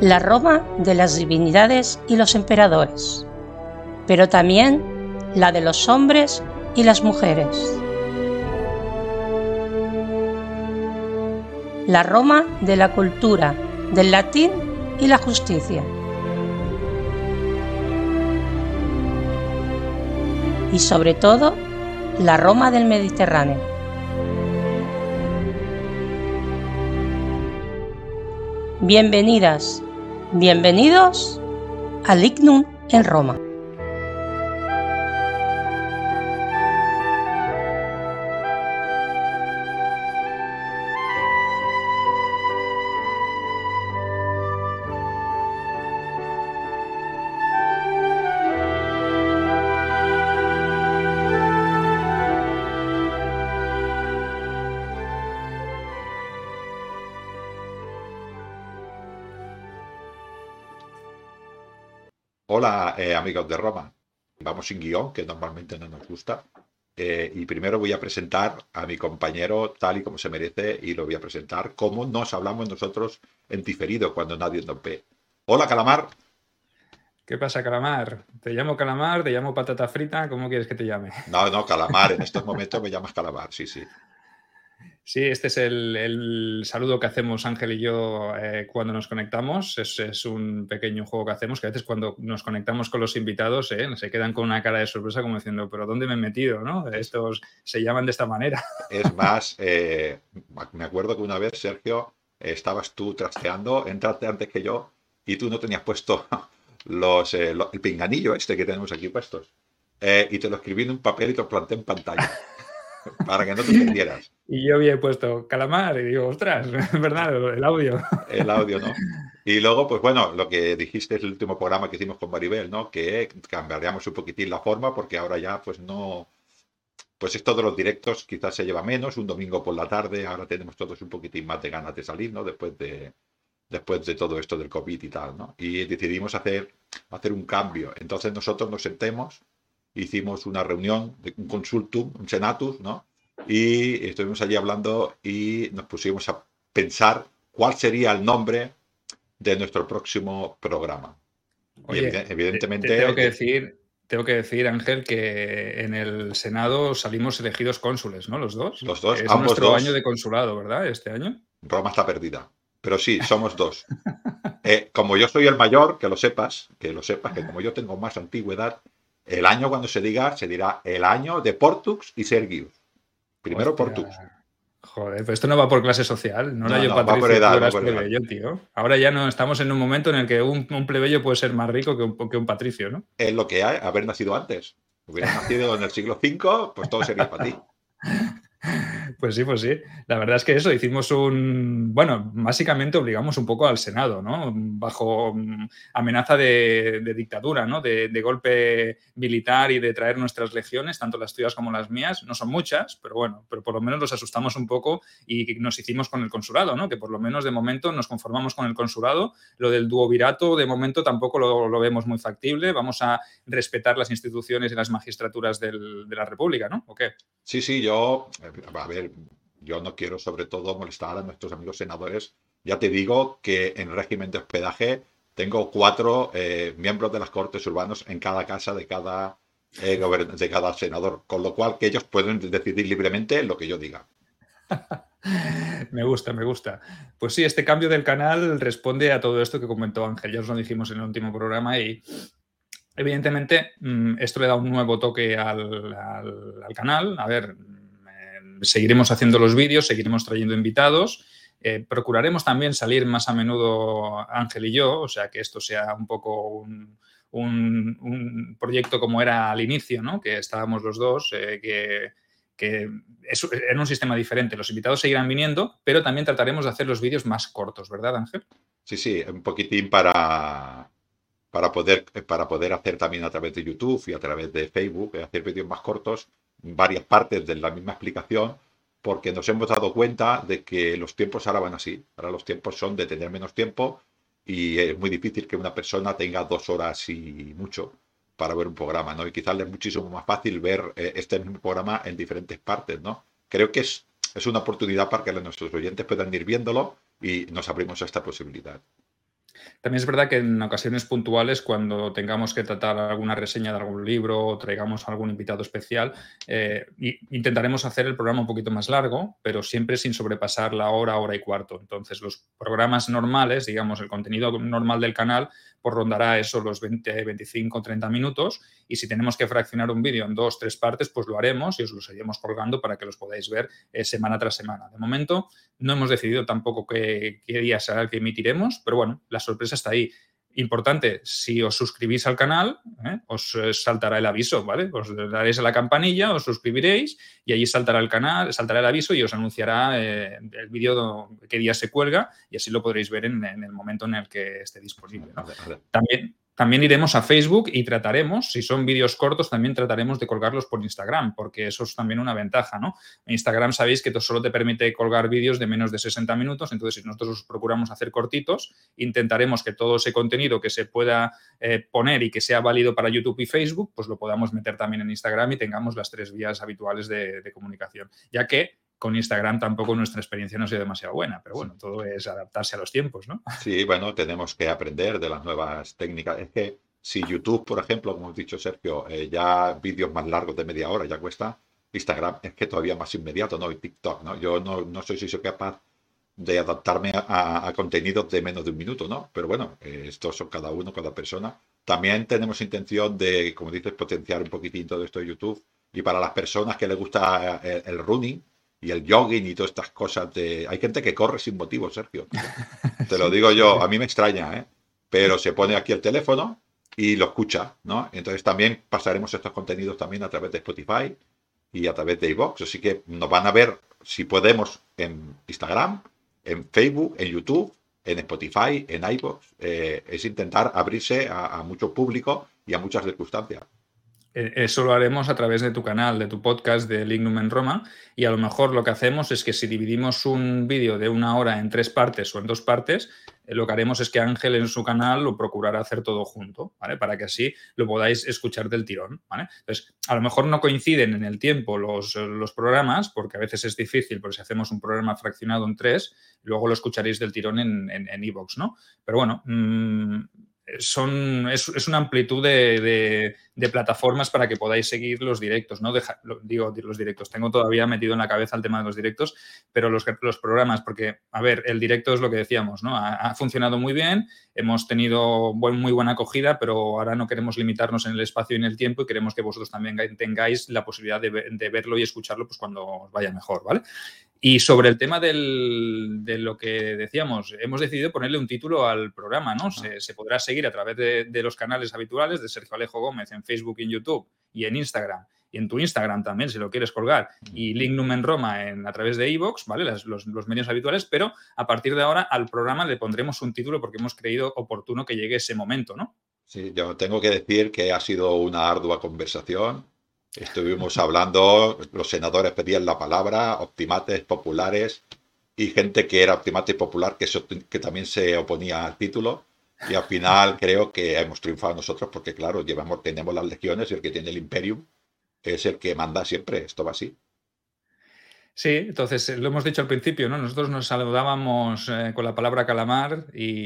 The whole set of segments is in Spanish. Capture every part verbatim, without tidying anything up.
la Roma de las divinidades y los emperadores, pero también la de los hombres y las mujeres. La Roma de la cultura, del latín y la justicia. Y sobre todo, la Roma del Mediterráneo. Bienvenidas, bienvenidos a Lignum en Roma. Hola, eh, amigos de Roma. Vamos sin guión, que normalmente no nos gusta. Eh, y primero voy a presentar a mi compañero tal y como se merece y lo voy a presentar como nos hablamos nosotros en diferido cuando nadie nos ve. Hola, Calamar. ¿Qué pasa, Calamar? Te llamo Calamar, te llamo patata frita, ¿cómo quieres que te llame? No, no, Calamar. En estos momentos me llamas Calamar, sí, sí. Sí, este es el, el saludo que hacemos Ángel y yo eh, cuando nos conectamos. Es, es un pequeño juego que hacemos, que a veces cuando nos conectamos con los invitados eh, se quedan con una cara de sorpresa como diciendo, ¿pero dónde me he metido? ¿No? Estos se llaman de esta manera. Es más, eh, me acuerdo que una vez, Sergio, eh, estabas tú trasteando, entraste antes que yo y tú no tenías puesto los, eh, lo- el pinganillo este que tenemos aquí puestos. Eh, y te lo escribí en un papel y te lo planté en pantalla para que no te perdieras. Y yo había puesto Calamar y digo, ostras, es verdad, el audio. El audio, ¿no? Y luego, pues bueno, lo que dijiste es el último programa que hicimos con Maribel, ¿no? Que cambiaríamos un poquitín la forma porque ahora ya, pues no, pues esto de los directos quizás se lleva menos, un domingo por la tarde, ahora tenemos todos un poquitín más de ganas de salir, ¿no? Después de, después de todo esto del COVID y tal, ¿no? Y decidimos hacer, hacer un cambio. Entonces nosotros nos sentemos, hicimos una reunión, de un consultum, un senatus, ¿no? Y estuvimos allí hablando y nos pusimos a pensar cuál sería el nombre de nuestro próximo programa. Y Oye, evide- te, evidentemente, te tengo que de- decir, tengo que decir, Ángel, que en el Senado salimos elegidos cónsules, ¿no? Los dos. los dos, Es ambos nuestro año dos, de consulado, ¿verdad? Este año. Roma está perdida. Pero sí, somos dos. Eh, como yo soy el mayor, que lo sepas, que lo sepas, que como yo tengo más antigüedad, el año cuando se diga, se dirá el año de Portux y Sergius. Primero Hostia. Portux. Joder, pero esto no va por clase social. No era No, yo no, va por Patricio, tú edad, va eras por edad. plebeyo, tío. Ahora ya no estamos en un momento en el que un, un plebeyo puede ser más rico que un, que un patricio, ¿no? Es lo que hay, haber nacido antes. Hubieras nacido en el siglo cinco, pues todo sería para ti. Pues sí, pues sí. La verdad es que eso, hicimos un... Bueno, básicamente obligamos un poco al Senado, ¿no? Bajo mm, amenaza de, de dictadura, ¿no? De, de golpe militar y de traer nuestras legiones, tanto las tuyas como las mías. No son muchas, pero bueno, pero por lo menos los asustamos un poco y nos hicimos con el consulado, ¿no? Que por lo menos de momento nos conformamos con el consulado. Lo del duovirato, de momento tampoco lo, lo vemos muy factible. Vamos a respetar las instituciones y las magistraturas del, de la República, ¿no? ¿O qué? Sí, sí, yo, a ver, yo no quiero sobre todo molestar a nuestros amigos senadores. Ya te digo que en régimen de hospedaje tengo cuatro eh, miembros de las Cortes Urbanos en cada casa de cada, eh, gobern- de cada senador, con lo cual que ellos pueden decidir libremente lo que yo diga. Me gusta, me gusta. Pues sí, este cambio del canal responde a todo esto que comentó Ángel. Ya os lo dijimos en el último programa y evidentemente esto le da un nuevo toque al, al, al canal. A ver, seguiremos haciendo los vídeos, seguiremos trayendo invitados. Eh, procuraremos también salir más a menudo Ángel y yo, o sea que esto sea un poco un, un, un proyecto como era al inicio, ¿no? Que estábamos los dos, eh, que, que es, era un sistema diferente. Los invitados seguirán viniendo, pero también trataremos de hacer los vídeos más cortos, ¿verdad, Ángel? Sí, sí, un poquitín para, para poder, para poder hacer también a través de YouTube y a través de Facebook, eh, hacer vídeos más cortos, varias partes de la misma explicación, porque nos hemos dado cuenta de que los tiempos ahora van así. Ahora los tiempos son de tener menos tiempo y es muy difícil que una persona tenga dos horas y mucho para ver un programa, ¿no? Y quizás es muchísimo más fácil ver eh, este mismo programa en diferentes partes, ¿no? Creo que es, es una oportunidad para que nuestros oyentes puedan ir viéndolo y nos abrimos a esta posibilidad. También es verdad que en ocasiones puntuales, cuando tengamos que tratar alguna reseña de algún libro o traigamos algún invitado especial, eh, intentaremos hacer el programa un poquito más largo, pero siempre sin sobrepasar la hora, hora y cuarto. Entonces, los programas normales, digamos, el contenido normal del canal, pues rondará eso los veinte, veinticinco, treinta minutos, y si tenemos que fraccionar un vídeo en dos, tres partes, pues lo haremos y os los iremos colgando para que los podáis ver eh, semana tras semana. De momento, no hemos decidido tampoco qué, qué día será el que emitiremos, pero bueno, la sorpresa está ahí. Importante, si os suscribís al canal, ¿eh? os saltará el aviso, ¿vale? Os daréis a la campanilla, os suscribiréis y allí saltará el canal, saltará el aviso y os anunciará eh, el vídeo qué día se cuelga y así lo podréis ver en, en el momento en el que esté disponible, ¿no? También... También iremos a Facebook y trataremos, si son vídeos cortos, también trataremos de colgarlos por Instagram, porque eso es también una ventaja, ¿no? Instagram sabéis que solo te permite colgar vídeos de menos de sesenta minutos, entonces si nosotros procuramos hacer cortitos, intentaremos que todo ese contenido que se pueda eh, poner y que sea válido para YouTube y Facebook, pues lo podamos meter también en Instagram y tengamos las tres vías habituales de, de comunicación, ya que con Instagram tampoco nuestra experiencia no ha sido demasiado buena, pero bueno, todo es adaptarse a los tiempos, ¿no? Sí, bueno, tenemos que aprender de las nuevas técnicas. Es que si YouTube, por ejemplo, como has dicho Sergio, eh, ya vídeos más largos de media hora ya cuesta, Instagram es que todavía más inmediato, ¿no? Y TikTok, ¿no? Yo no, no sé si soy capaz de adaptarme a, a, a contenidos de menos de un minuto, ¿no? Pero bueno, eh, estos son cada uno, cada persona. También tenemos intención de, como dices, potenciar un poquitín todo esto de YouTube. Y para las personas que les gusta el, el running, y el jogging y todas estas cosas de... Hay gente que corre sin motivo, Sergio. Te lo digo yo, a mí me extraña, ¿eh? Pero se pone aquí el teléfono y lo escucha, ¿no? Entonces también pasaremos estos contenidos también a través de Spotify y a través de iVoox. Así que nos van a ver, si podemos, en Instagram, en Facebook, en YouTube, en Spotify, en iVoox. Eh, es intentar abrirse a, a mucho público y a muchas circunstancias. Eso lo haremos a través de tu canal, de tu podcast de Lignum en Roma, y a lo mejor lo que hacemos es que si dividimos un vídeo de una hora en tres partes o en dos partes, eh, lo que haremos es que Ángel en su canal lo procurará hacer todo junto, ¿vale? Para que así lo podáis escuchar del tirón, ¿vale? Entonces, a lo mejor no coinciden en el tiempo los, los programas, porque a veces es difícil, porque si hacemos un programa fraccionado en tres, luego lo escucharéis del tirón en en, en iVoox, ¿no? Pero bueno... Mmm, Son, es, es una amplitud de, de, de plataformas para que podáis seguir los directos, ¿no? Deja, lo, digo los directos, tengo todavía metido en la cabeza el tema de los directos, pero los, los programas, porque, a ver, el directo es lo que decíamos, ¿no? Ha, ha funcionado muy bien, hemos tenido buen, muy buena acogida, pero ahora no queremos limitarnos en el espacio y en el tiempo y queremos que vosotros también tengáis la posibilidad de, de verlo y escucharlo pues cuando os vaya mejor, ¿vale? Y sobre el tema del, de lo que decíamos, hemos decidido ponerle un título al programa, ¿no? Se, se podrá seguir a través de, de los canales habituales de Sergio Alejo Gómez en Facebook y en YouTube y en Instagram. Y en tu Instagram también, si lo quieres colgar. Y Lignum en Roma en, a través de iVoox, ¿vale? Las, los, los medios habituales. Pero a partir de ahora al programa le pondremos un título porque hemos creído oportuno que llegue ese momento, ¿no? Sí, yo tengo que decir que ha sido una ardua conversación. Estuvimos hablando, los senadores pedían la palabra, optimates populares y gente que era optimate popular que, so, que también se oponía al título. Y al final creo que hemos triunfado nosotros porque, claro, llevamos, tenemos las legiones y el que tiene el Imperium es el que manda siempre. Esto va así. Sí, entonces lo hemos dicho al principio, ¿no? Nosotros nos saludábamos eh, con la palabra calamar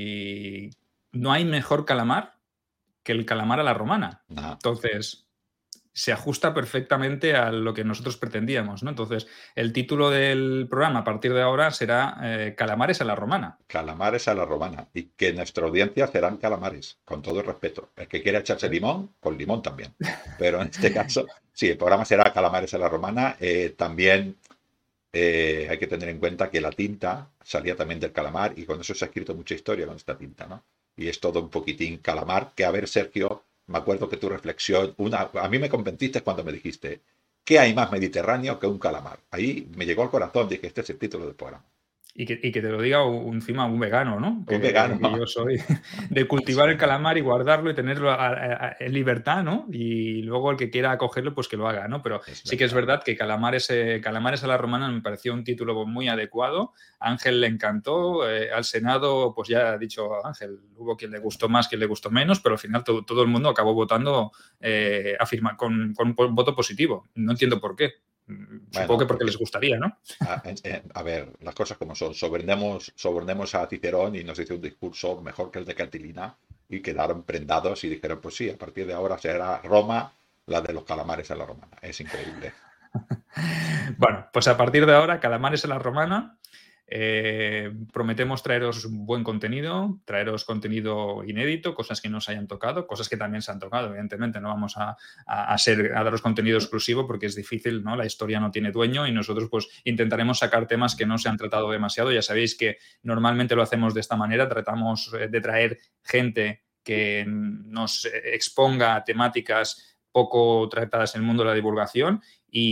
y no hay mejor calamar que el calamar a la romana. Nah. Entonces... se ajusta perfectamente a lo que nosotros pretendíamos, ¿no? Entonces, el título del programa a partir de ahora será eh, Calamares a la Romana. Calamares a la Romana. Y que nuestra audiencia serán calamares, con todo el respeto. El que quiera echarse limón, con limón también. Pero en este caso, sí, el programa será Calamares a la Romana. Eh, también eh, hay que tener en cuenta que la tinta salía también del calamar y con eso se ha escrito mucha historia con esta tinta, ¿no? Y es todo un poquitín calamar, que a ver, Sergio... Me acuerdo que tu reflexión, una, a mí me convenciste cuando me dijiste, ¿qué hay más mediterráneo que un calamar? Ahí me llegó al corazón, dije, este es el título del programa. Y que, y que te lo diga un, encima un vegano, ¿no? Que, un vegano. Que yo soy de cultivar el calamar y guardarlo y tenerlo a, a, a, en libertad, ¿no? Y luego el que quiera acogerlo, pues que lo haga, ¿no? Pero es sí que es verdad que Calamares, eh, Calamares a la Romana me pareció un título muy adecuado. A Ángel le encantó. Eh, al Senado, pues ya ha dicho Ángel, hubo quien le gustó más, quien le gustó menos, pero al final todo, todo el mundo acabó votando eh, afirma, con, con un voto positivo. No entiendo por qué. Supongo Bueno, que porque les gustaría, ¿no? A, a ver, las cosas como son. Sobrendemos, sobrendemos a Cicerón y nos hizo un discurso mejor que el de Catilina y quedaron prendados y dijeron, pues sí, a partir de ahora será Roma la de los calamares a la romana. Es increíble. Bueno, pues a partir de ahora, calamares a la romana. Eh, prometemos traeros buen contenido, traeros contenido inédito, cosas que no se hayan tocado, cosas que también se han tocado, evidentemente. No vamos a, a, a, ser, a daros contenido exclusivo porque es difícil, ¿no? La historia no tiene dueño y nosotros pues intentaremos sacar temas que no se han tratado demasiado. Ya sabéis que normalmente lo hacemos de esta manera, tratamos de traer gente que nos exponga a temáticas poco tratadas en el mundo de la divulgación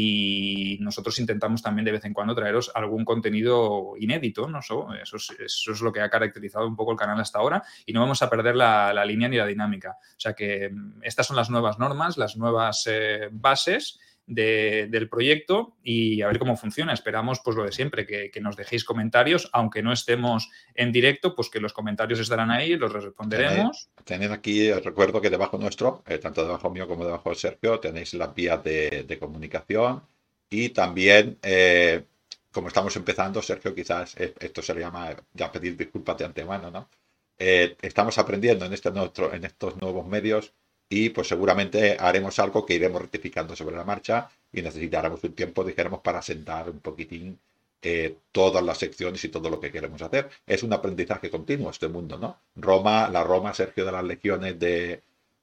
y nosotros intentamos también de vez en cuando traeros algún contenido inédito, ¿no? Eso, eso, es, eso es lo que ha caracterizado un poco el canal hasta ahora y no vamos a perder la, la línea ni la dinámica. O sea que estas son las nuevas normas, las nuevas eh, bases de, del proyecto y a ver cómo funciona. Esperamos pues lo de siempre, que, que nos dejéis comentarios, aunque no estemos en directo, pues que los comentarios estarán ahí, los responderemos. Tenéis, tenéis aquí, os recuerdo que debajo nuestro, eh, tanto debajo mío como debajo de Sergio, tenéis las vías de, de comunicación y también, eh, como estamos empezando, Sergio, quizás eh, esto se le llama ya pedir disculpas de antemano, ¿no? Eh, estamos aprendiendo en, este nuestro, en estos nuevos medios y pues seguramente haremos algo que iremos rectificando sobre la marcha y necesitaremos un tiempo, dijéramos, para sentar un poquitín eh, todas las secciones y todo lo que queremos hacer. Es un aprendizaje continuo este mundo, ¿no? Roma, la Roma, Sergio, de las legiones de,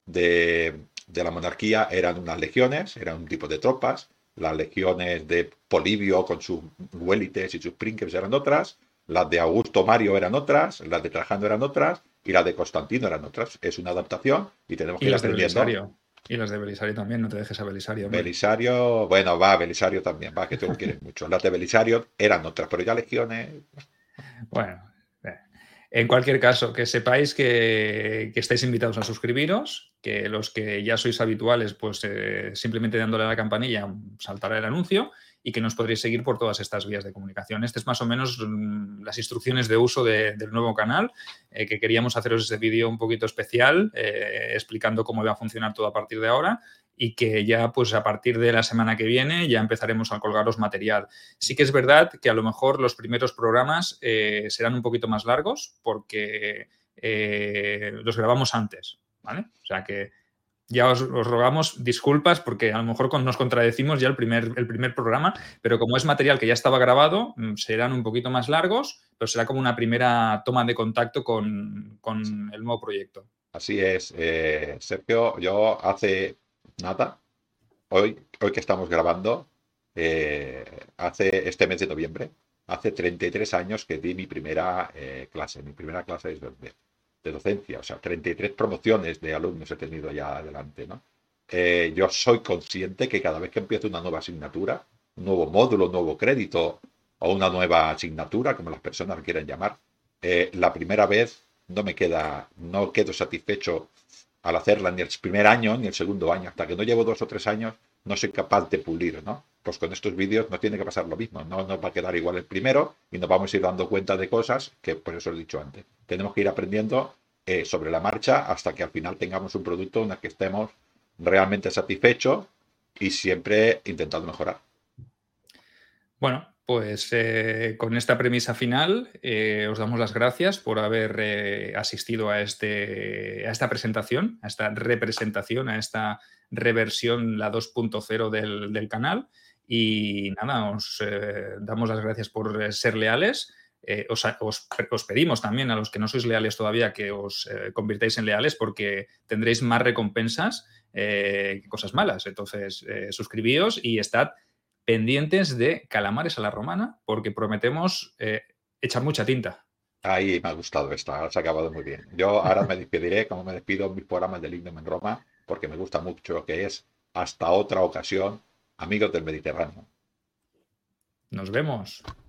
de, de la monarquía eran unas legiones, eran un tipo de tropas. Las legiones de Polibio con sus huélites y sus príncipes eran otras. Las de Augusto Mario eran otras, las de Trajano eran otras y las de Constantino eran otras. Es una adaptación y tenemos que y ir las aprendiendo. De Belisario. Y las de Belisario también, no te dejes a Belisario. Hombre. Belisario, bueno, va, Belisario también, va, que tú lo quieres mucho. Las de Belisario eran otras, pero ya legiones. Bueno, eh. en cualquier caso, que sepáis que, que estáis invitados a suscribiros, que los que ya sois habituales, pues eh, simplemente dándole a la campanilla saltará el anuncio y que nos podréis seguir por todas estas vías de comunicación. Este es más o menos mm, las instrucciones de uso de, del nuevo canal, eh, que queríamos haceros ese vídeo un poquito especial, eh, explicando cómo va a funcionar todo a partir de ahora y que ya pues a partir de la semana que viene ya empezaremos a colgaros material. Sí que es verdad que a lo mejor los primeros programas eh, serán un poquito más largos porque eh, los grabamos antes, ¿vale? O sea que ya os, os rogamos disculpas porque a lo mejor con, nos contradecimos ya el primer, el primer programa, pero como es material que ya estaba grabado, serán un poquito más largos, pero será como una primera toma de contacto con, con el nuevo proyecto. Así es, eh, Sergio, yo hace nada, hoy, hoy que estamos grabando, eh, hace este mes de noviembre, hace treinta y tres años que di mi primera eh, clase, mi primera clase de, de docencia, o sea, treinta y tres promociones de alumnos he tenido ya adelante, ¿no? Eh, yo soy consciente que cada vez que empiezo una nueva asignatura, un nuevo módulo, un nuevo crédito o una nueva asignatura, como las personas quieran llamar, eh, la primera vez no me queda, no quedo satisfecho al hacerla ni el primer año ni el segundo año. Hasta que no llevo dos o tres años no soy capaz de pulir, ¿no? Pues con estos vídeos nos tiene que pasar lo mismo. No nos va a quedar igual el primero y nos vamos a ir dando cuenta de cosas que, por eso lo he dicho antes, tenemos que ir aprendiendo eh, sobre la marcha hasta que al final tengamos un producto en el que estemos realmente satisfechos y siempre intentando mejorar. Bueno, pues eh, con esta premisa final eh, os damos las gracias por haber eh, asistido a, este, a esta presentación, a esta representación, a esta reversión, la dos punto cero del, del canal. Y nada, os eh, damos las gracias por ser leales. Eh, os, os, os pedimos también a los que no sois leales todavía que os eh, convirtáis en leales porque tendréis más recompensas eh, que cosas malas. Entonces, eh, suscribíos y estad pendientes de Calamares a la Romana, porque prometemos eh, echar mucha tinta. Ahí me ha gustado esta, has acabado muy bien. Yo ahora me despediré, como me despido en mis programas de Lignum en Roma, porque me gusta mucho lo que es hasta otra ocasión, amigos del Mediterráneo. Nos vemos.